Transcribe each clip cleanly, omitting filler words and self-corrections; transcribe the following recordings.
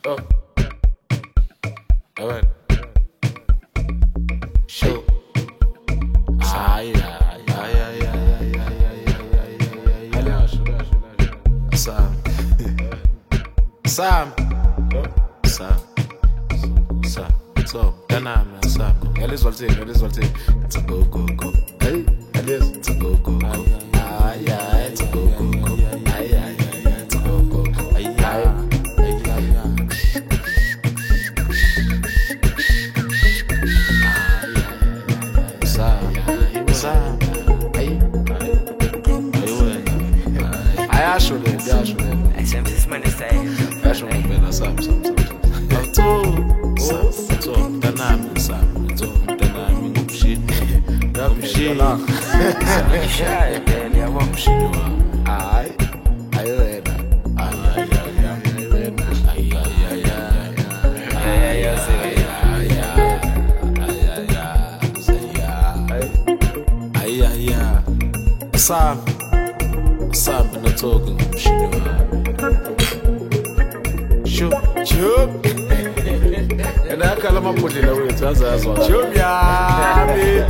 Oh, evet. Show. Ay, ay, ay, ay, ay, ay, ay, ay, ay, ay. Sam. Sam. Sam. Sam. So, dynamic, Sam. Eles voltei. It's a go, go, go. Hey, Eles. It's a go, go, go. Ay, ay, it's a go, go, go. Ay, ay, ay, it's a go, go, go. Ay, ay, ay, ay, ay. Sam. Ay. Ay, acho dele. I sempre se manifesta. Acho um pena, Sam. Dynamic, Sam. Dynamic, mshini. Ishaya dele yabo. Mshini wa. Ay. Ay, wena. Ay, ay, ay, ay, wena. Ay, ay, ay, ay, ay. Sam natoka mshini wami Chup Ena akala mapodlela wethu azazwa Chup yami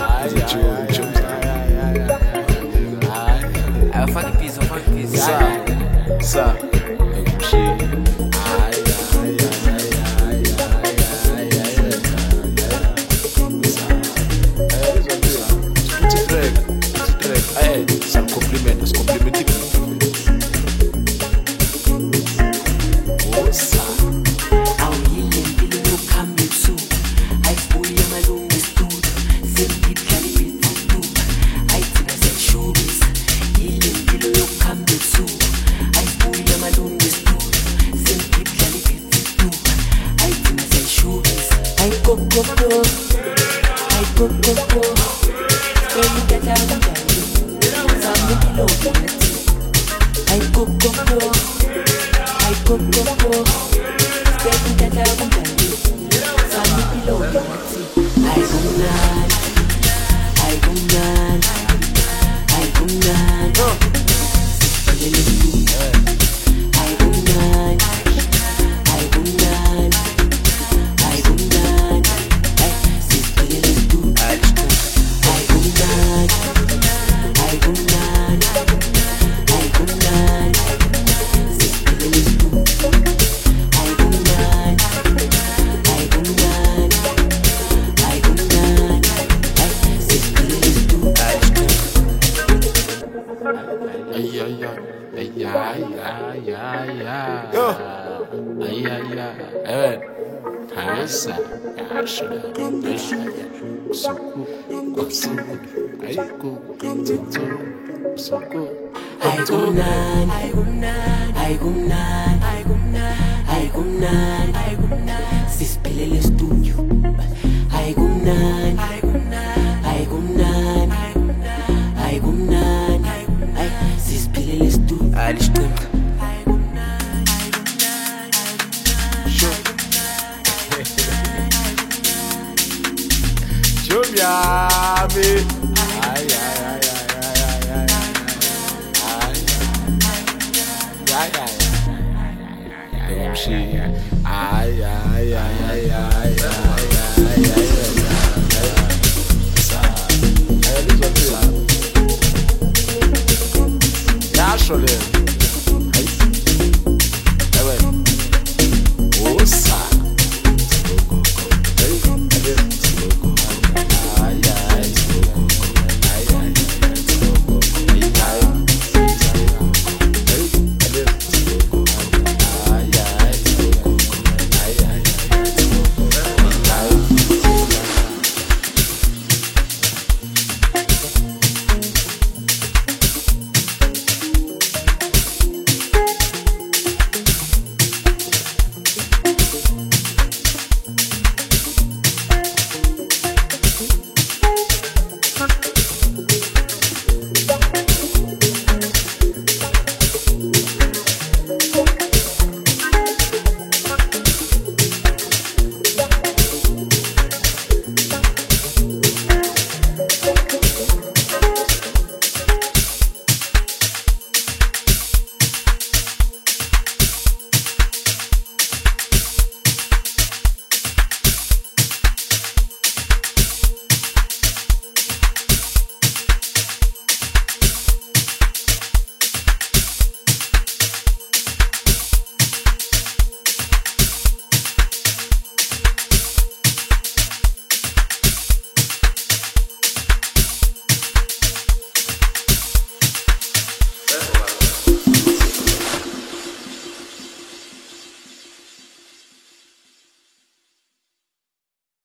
Funk piece. Sa mshini Some complimentos. Naturally.